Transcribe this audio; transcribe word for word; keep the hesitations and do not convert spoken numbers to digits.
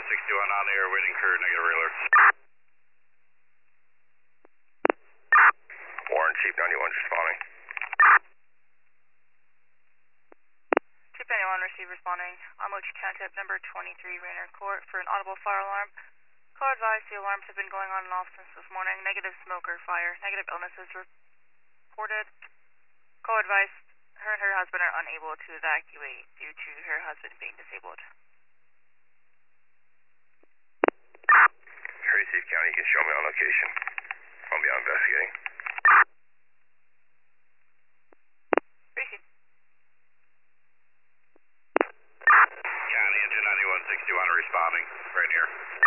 sixty-one on the air, waiting for negative alert. Warren, Chief ninety-one responding. Chief ninety-one, receive responding. I'm Ochi Township number twenty-three, Rainier Court, for an audible fire alarm. Call advised, the alarms have been going on and off since this morning. Negative smoker fire. Negative illnesses reported. Call advised, her and her husband are unable to evacuate due to her husband being disabled. Receive County, you can show me on location. I'll be out investigating. Receive. County, engine ninety-one sixty-one responding, right here.